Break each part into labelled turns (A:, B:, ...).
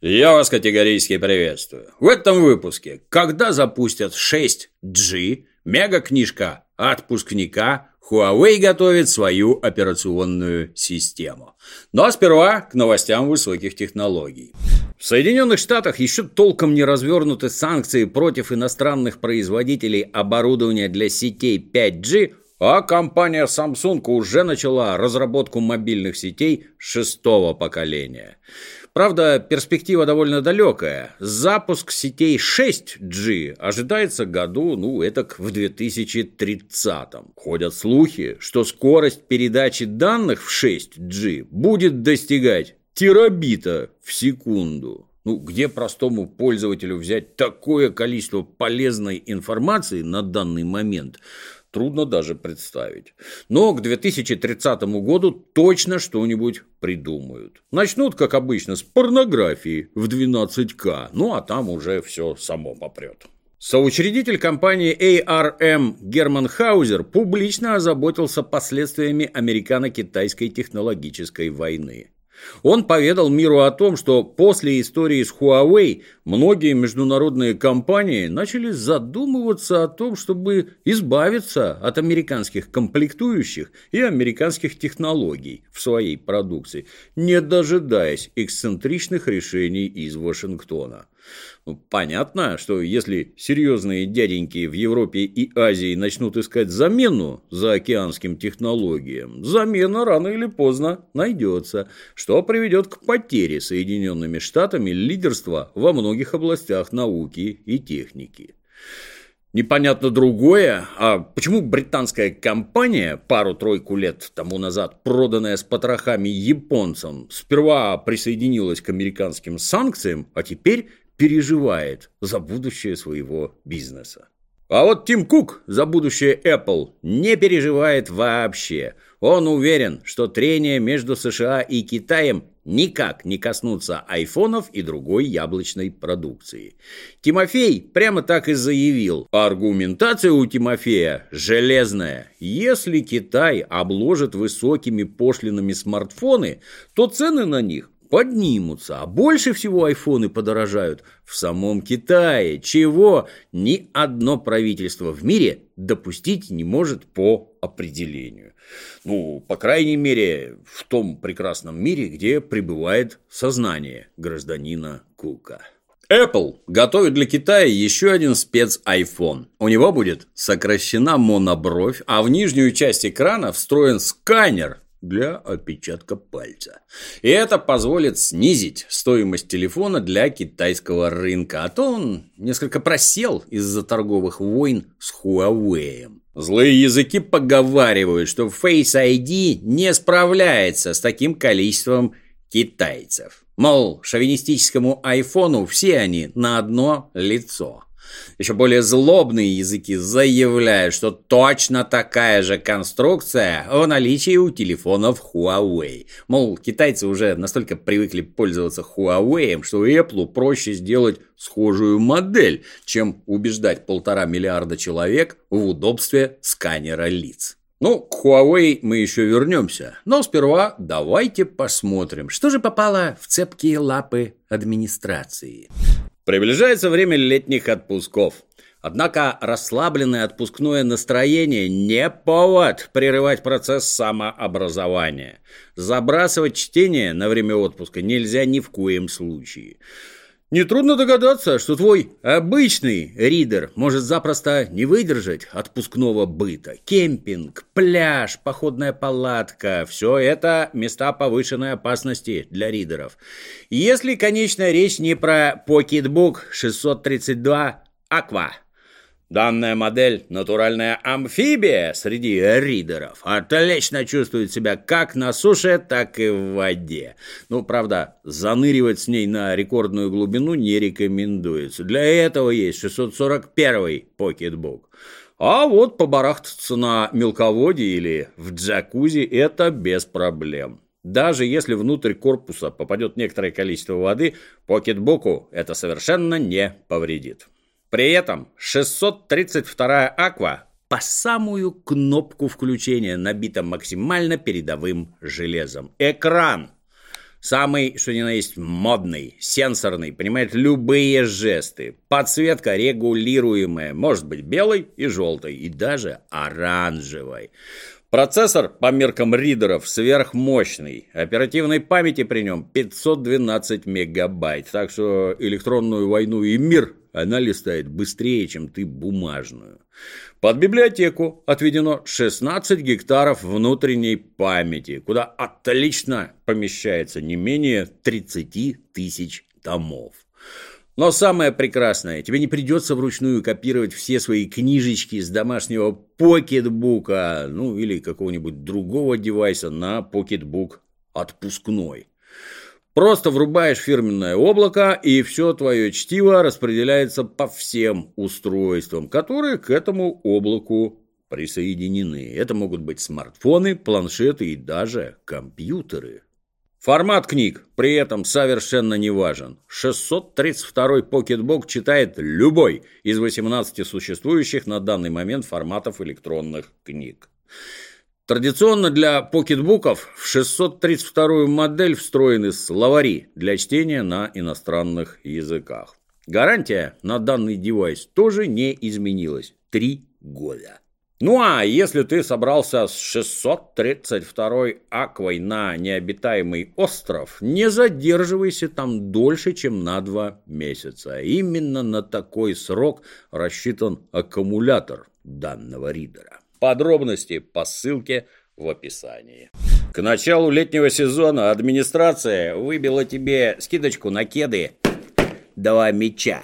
A: Я вас категорически приветствую. В этом выпуске, когда запустят 6G, мега-книжка отпускника, Huawei готовит свою операционную систему. Но сперва к новостям высоких технологий. В Соединенных Штатах еще толком не развернуты санкции против иностранных производителей оборудования для сетей 5G, а компания Samsung уже начала разработку мобильных сетей 6-го поколения. Правда, перспектива довольно далекая. Запуск сетей 6G ожидается году, этак в 2030-м. Ходят слухи, что скорость передачи данных в 6G будет достигать терабита в секунду. Где простому пользователю взять такое количество полезной информации на данный момент, трудно даже представить. Но к 2030 году точно что-нибудь придумают. Начнут, как обычно, с порнографии в 12К, а там уже все само попрет. Соучредитель компании ARM Герман Хаузер публично озаботился последствиями американо-китайской технологической войны. Он поведал миру о том, что после истории с Huawei многие международные компании начали задумываться о том, чтобы избавиться от американских комплектующих и американских технологий в своей продукции, не дожидаясь эксцентричных решений из Вашингтона. Понятно, что если серьезные дяденьки в Европе и Азии начнут искать замену заокеанским технологиям, замена рано или поздно найдется, что приведет к потере Соединенными Штатами лидерства во многих областях науки и техники. Непонятно другое, а почему британская компания, пару-тройку лет тому назад проданная с потрохами японцам, сперва присоединилась к американским санкциям, а теперь переживает за будущее своего бизнеса. А вот Тим Кук за будущее Apple не переживает вообще. Он уверен, что трения между США и Китаем никак не коснутся айфонов и другой яблочной продукции. Тимофей прямо так и заявил. Аргументация у Тимофея железная. Если Китай обложит высокими пошлинами смартфоны, то цены на них поднимутся, а больше всего айфоны подорожают в самом Китае, чего ни одно правительство в мире допустить не может по определению. По крайней мере, в том прекрасном мире, где пребывает сознание гражданина Кука. Apple готовит для Китая еще один спец-айфон. У него будет сокращена монобровь, а в нижнюю часть экрана встроен сканер для отпечатка пальца. И это позволит снизить стоимость телефона для китайского рынка, а то он несколько просел из-за торговых войн с Huawei. Злые языки поговаривают, что Face ID не справляется с таким количеством китайцев. Мол, шовинистическому айфону все они на одно лицо. Еще более злобные языки заявляют, что точно такая же конструкция в наличии у телефонов Huawei. Мол, китайцы уже настолько привыкли пользоваться Huawei, что Apple проще сделать схожую модель, чем убеждать 1,5 миллиарда человек в удобстве сканера лиц. К Huawei мы еще вернемся, но сперва давайте посмотрим, что же попало в цепкие лапы администрации. Приближается время летних отпусков. Однако расслабленное отпускное настроение не повод прерывать процесс самообразования. Забрасывать чтение на время отпуска нельзя ни в коем случае. Нетрудно догадаться, что твой обычный ридер может запросто не выдержать отпускного быта. Кемпинг, пляж, походная палатка – все это места повышенной опасности для ридеров. Если, конечно, речь не про PocketBook 632 Aqua. Данная модель – натуральная амфибия среди ридеров. Отлично чувствует себя как на суше, так и в воде. Правда, заныривать с ней на рекордную глубину не рекомендуется. Для этого есть 641 PocketBook. А вот побарахтаться на мелководье или в джакузи – это без проблем. Даже если внутрь корпуса попадет некоторое количество воды, PocketBook'у это совершенно не повредит. При этом 632 Aqua по самую кнопку включения набита максимально передовым железом. Экран Самый, что ни на есть, модный, сенсорный, понимает любые жесты. Подсветка регулируемая, может быть белой и желтой, и даже оранжевой. Процессор по меркам ридеров сверхмощный. Оперативной памяти при нем 512 мегабайт. Так что электронную войну и мир она листает быстрее, чем ты бумажную. Под библиотеку отведено 16 гектаров внутренней памяти, куда отлично помещается не менее 30 тысяч томов. Но самое прекрасное, тебе не придется вручную копировать все свои книжечки с домашнего покетбука, ну или какого-нибудь другого девайса на покетбук отпускной. Просто врубаешь фирменное облако, и все твое чтиво распределяется по всем устройствам, которые к этому облаку присоединены. Это могут быть смартфоны, планшеты и даже компьютеры. Формат книг при этом совершенно не важен. 632-й покетбук читает любой из 18 существующих на данный момент форматов электронных книг. Традиционно для покетбуков в 632-ю модель встроены словари для чтения на иностранных языках. Гарантия на данный девайс тоже не изменилась. 3 года. Ну а если ты собрался с 632-й аквой на необитаемый остров, не задерживайся там дольше, чем на 2 месяца. Именно на такой срок рассчитан аккумулятор данного ридера. Подробности по ссылке в описании. К началу летнего сезона администрация выбила тебе скидочку на кеды 2 мяча.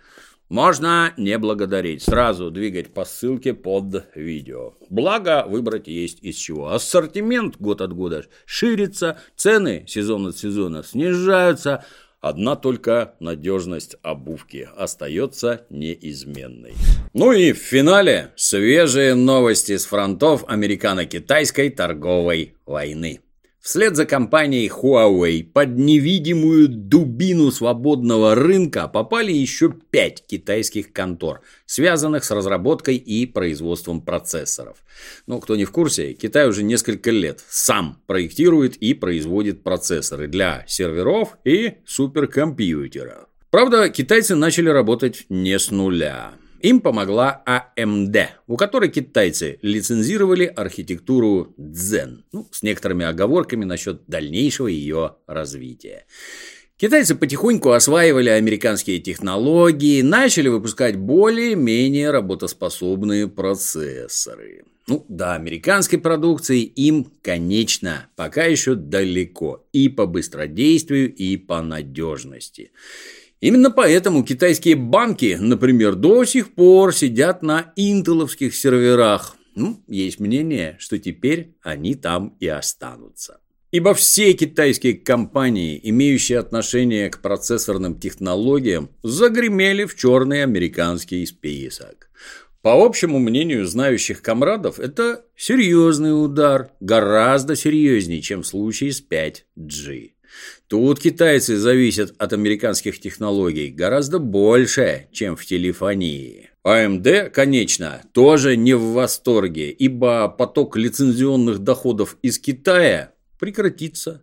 A: Можно не благодарить, сразу двигать по ссылке под видео. Благо, выбрать есть из чего. Ассортимент год от года ширится, цены сезон от сезона снижаются. Одна только надежность обувки остается неизменной. Ну и в финале свежие новости с фронтов американо-китайской торговой войны. Вслед за компанией Huawei под невидимую дубину свободного рынка попали еще 5 китайских контор, связанных с разработкой и производством процессоров. Ну, кто не в курсе, Китай уже несколько лет сам проектирует и производит процессоры для серверов и суперкомпьютеров. Правда, китайцы начали работать не с нуля. Им помогла AMD, у которой китайцы лицензировали архитектуру Zen, с некоторыми оговорками насчет дальнейшего ее развития. Китайцы потихоньку осваивали американские технологии, начали выпускать более-менее работоспособные процессоры. До американской продукции им, конечно, пока еще далеко и по быстродействию, и по надежности. Именно поэтому китайские банки, например, до сих пор сидят на интеловских серверах. Есть мнение, что теперь они там и останутся. Ибо все китайские компании, имеющие отношение к процессорным технологиям, загремели в черный американский список. По общему мнению знающих комрадов, это серьезный удар, гораздо серьезнее, чем в случае с 5G. Тут китайцы зависят от американских технологий гораздо больше, чем в телефонии. AMD, конечно, тоже не в восторге, ибо поток лицензионных доходов из Китая прекратится.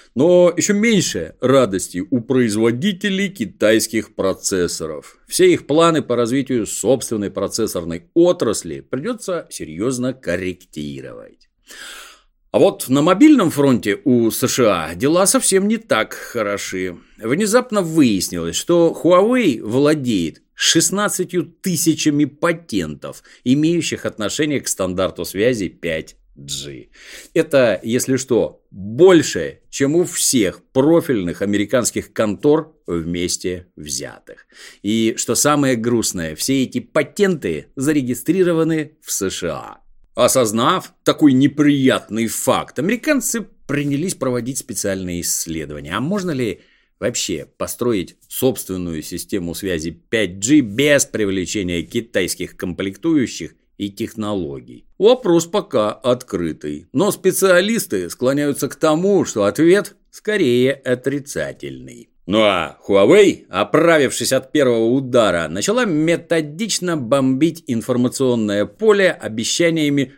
A: Но еще меньше радости у производителей китайских процессоров. Все их планы по развитию собственной процессорной отрасли придется серьезно корректировать. А вот на мобильном фронте у США дела совсем не так хороши. Внезапно выяснилось, что Huawei владеет 16 тысячами патентов, имеющих отношение к стандарту связи 5G. Это, если что, больше, чем у всех профильных американских контор вместе взятых. И что самое грустное, все эти патенты зарегистрированы в США. Осознав такой неприятный факт, американцы принялись проводить специальные исследования. А можно ли вообще построить собственную систему связи 5G без привлечения китайских комплектующих и технологий? Вопрос пока открытый. Но специалисты склоняются к тому, что ответ скорее отрицательный. Ну а Huawei, оправившись от первого удара, начала методично бомбить информационное поле обещаниями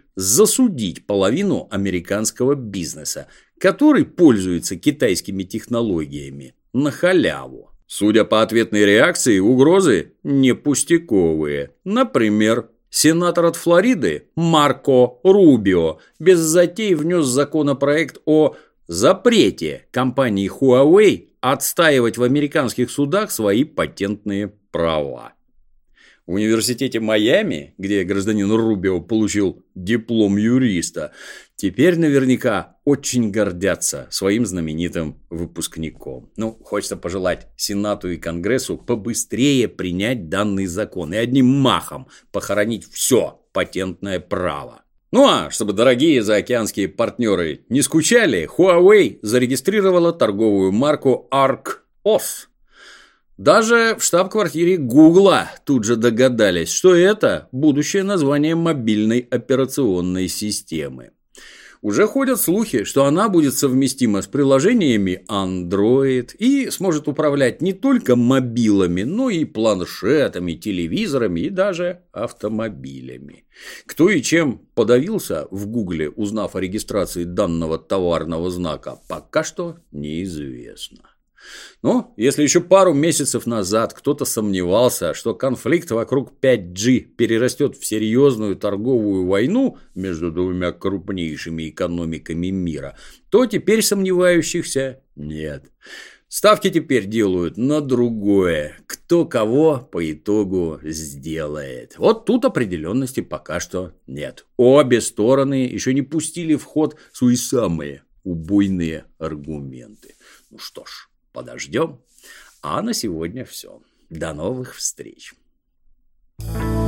A: засудить половину американского бизнеса, который пользуется китайскими технологиями на халяву. Судя по ответной реакции, угрозы не пустяковые. Например, сенатор от Флориды Марко Рубио без затей внес законопроект о запрете компании Huawei отстаивать в американских судах свои патентные права. В университете Майами, где гражданин Рубио получил диплом юриста, теперь наверняка очень гордятся своим знаменитым выпускником. Хочется пожелать Сенату и Конгрессу побыстрее принять данный закон и одним махом похоронить все патентное право. Чтобы дорогие заокеанские партнеры не скучали, Huawei зарегистрировала торговую марку ARC-OS. Даже в штаб-квартире Гугла тут же догадались, что это будущее название мобильной операционной системы. Уже ходят слухи, что она будет совместима с приложениями Android и сможет управлять не только мобилами, но и планшетами, телевизорами и даже автомобилями. Кто и чем подавился в Гугле, узнав о регистрации данного товарного знака, пока что неизвестно. Но если еще пару месяцев назад кто-то сомневался, что конфликт вокруг 5G перерастет в серьезную торговую войну между двумя крупнейшими экономиками мира, то теперь сомневающихся нет. Ставки теперь делают на другое. Кто кого по итогу сделает. Вот тут определенности пока что нет. Обе стороны еще не пустили в ход свои самые убойные аргументы. Что ж. Подождем. А на сегодня все. До новых встреч.